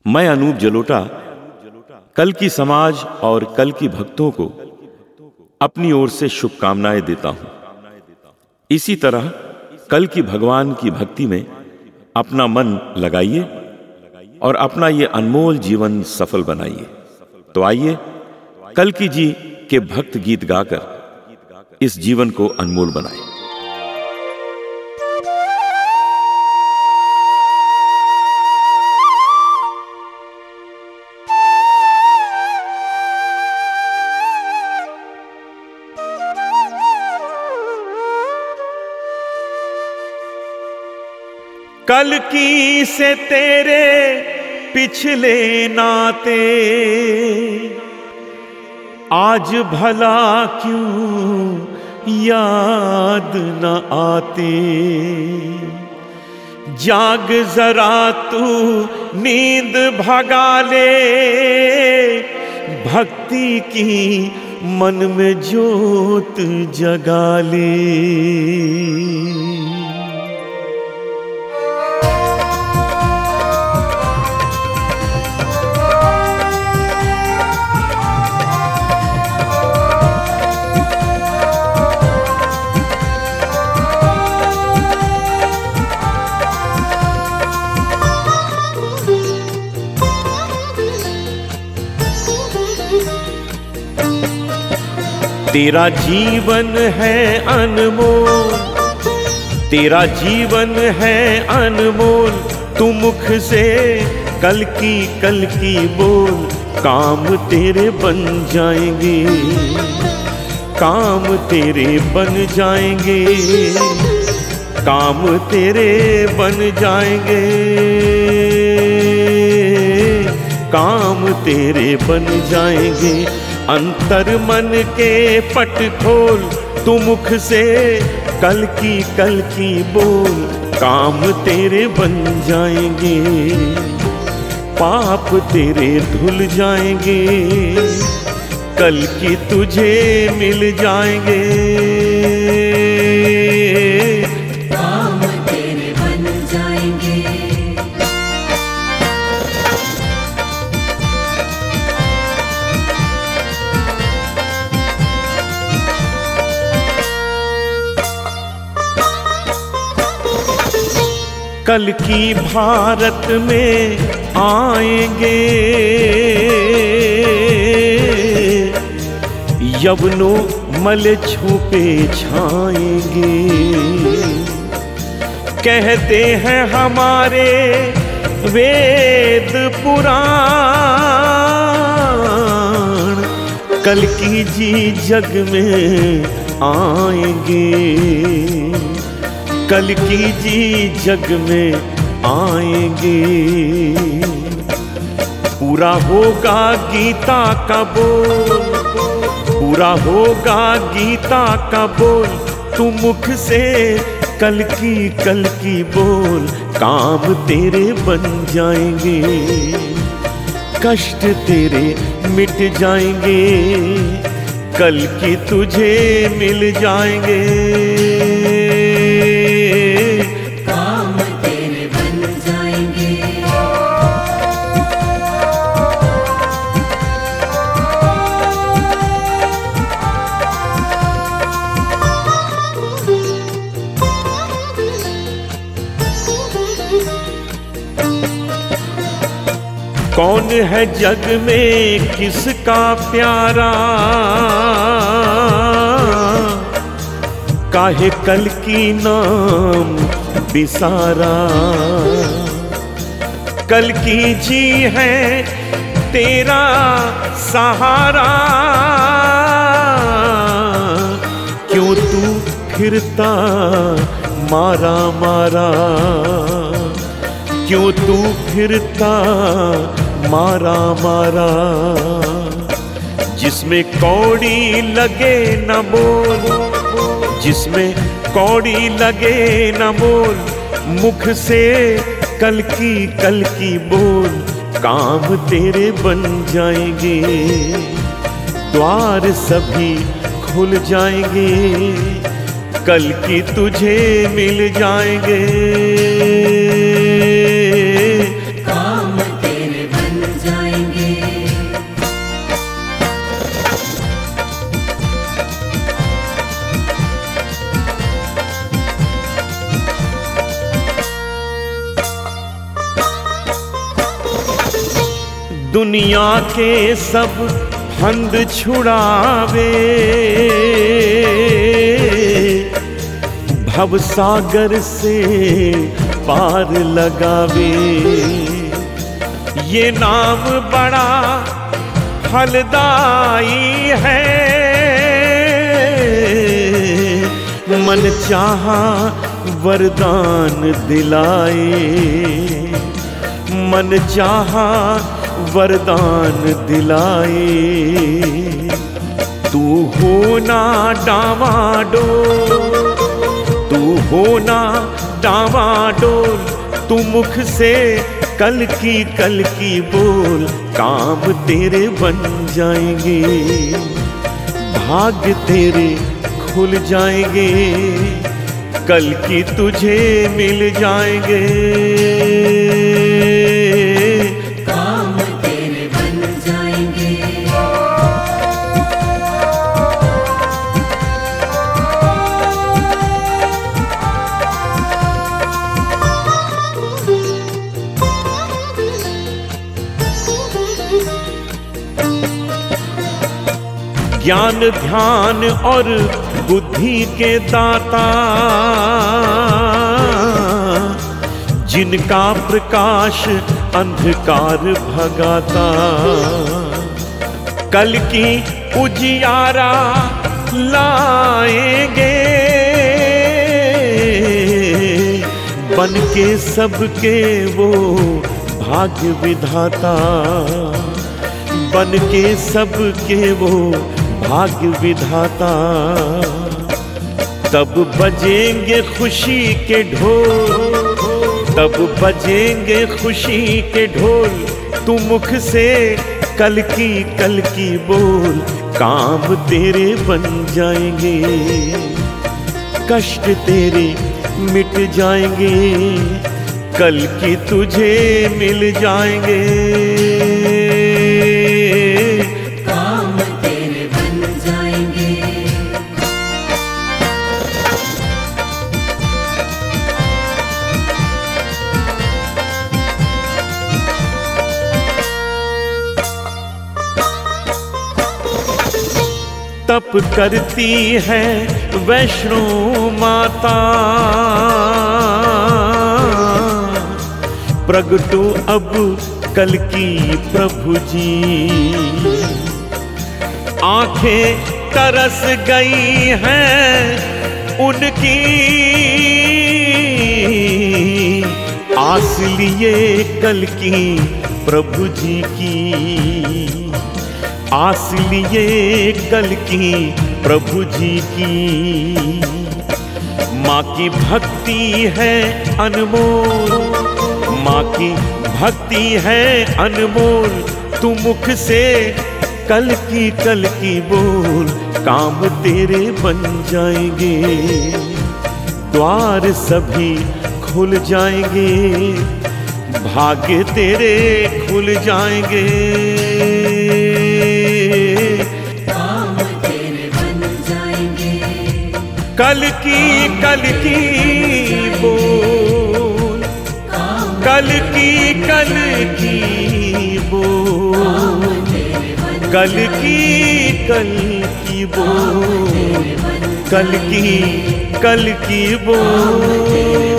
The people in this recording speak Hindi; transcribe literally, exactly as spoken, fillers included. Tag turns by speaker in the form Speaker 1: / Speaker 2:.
Speaker 1: मैं अनूप जलोटा कल की समाज और कल की भक्तों को अपनी ओर से शुभकामनाएं देता हूं। इसी तरह कल की भगवान की भक्ति में अपना मन लगाइए और अपना ये अनमोल जीवन सफल बनाइए। तो आइए कल की जी के भक्त गीत गाकर इस जीवन को अनमोल बनाएं। कल की से तेरे पिछले नाते आज भला क्यों याद न आते। जाग जरा तू नींद भगा ले, भक्ति की मन में ज्योत जगा ले। तेरा जीवन है अनमोल, तेरा जीवन है अनमोल, तू मुख से कल की कल की बोल। काम तेरे बन जाएंगे, काम तेरे बन जाएंगे, काम तेरे बन जाएंगे, काम तेरे बन जाएंगे। अंतर मन के पट खोल, तू मुख से कल की कल की बोल। काम तेरे बन जाएंगे, पाप तेरे धुल जाएंगे, कल की तुझे मिल जाएंगे।
Speaker 2: काम तेरे बन जाएंगे।
Speaker 1: कल की भारत में आएंगे, यवनों मल छुपे छाएंगे। कहते हैं हमारे वेद पुराण, कल की जी जग में आएंगे, कल की जी जग में आएंगे। पूरा होगा गीता का बोल, पूरा होगा गीता का बोल, तू मुख से कल की कल की बोल। काम तेरे बन जाएंगे, कष्ट तेरे मिट जाएंगे, कल की तुझे मिल जाएंगे। कौन है जग में किसका प्यारा, काहे कल की नाम बिसारा। कल की जी है तेरा सहारा, क्यों तू फिरता मारा मारा, क्यों तू फिरता मारा मारा। जिसमें कौड़ी लगे न बोल, जिसमें कौड़ी लगे न बोल, मुख से कल की कल की बोल। काम तेरे बन जाएंगे, द्वार सभी खुल जाएंगे, कल की तुझे मिल जाएंगे।
Speaker 2: काम तेरे
Speaker 1: दुनिया के सब फंद छुड़ावे, भवसागर से पार लगावे। ये नाम बड़ा फलदाई है, मन चाहा वरदान दिलाए, मन चाहा वरदान दिलाए। तू हो ना डावाडोल, तू हो ना डावाडोल, तू मुख से कल की कल की बोल, काम तेरे बन जाएंगे, भाग्य तेरे खुल जाएंगे, कल की तुझे मिल जाएंगे।
Speaker 2: काम तेरे बन जाएंगे।
Speaker 1: ज्ञान ध्यान और बुद्धि के दाता, जिनका प्रकाश अंधकार भगाता, कल की उजियारा लाएंगे, बन के सबके वो भाग्य विधाता, बन के सबके वो भाग्य विधाता। तब बजेंगे खुशी के ढोल, तब बजेंगे खुशी के ढोल, तू मुख से कल की कल की बोल, काम तेरे बन जाएंगे, कष्ट तेरे मिट जाएंगे, कल की तुझे मिल जाएंगे।
Speaker 2: काम तेरे बन जाएंगे।
Speaker 1: तप करती है वैष्णो माता, प्रगटो अब कल की प्रभु जी, आंखें तरस गई हैं उनकी, आस लिए कल की प्रभु जी की, आस लिए कल की प्रभु जी की। माँ की भक्ति है अनमोल, माँ की भक्ति है अनमोल, तू मुख से कल की कल की बोल, काम तेरे बन जाएंगे, द्वार सभी खुल जाएंगे, भाग्य तेरे खुल जाएंगे।
Speaker 2: काम तेरे बन जाएंगे।
Speaker 1: कल की कल की बोल, कल की कल की बोल, कल की कल की बोल, कल की कल की बोल।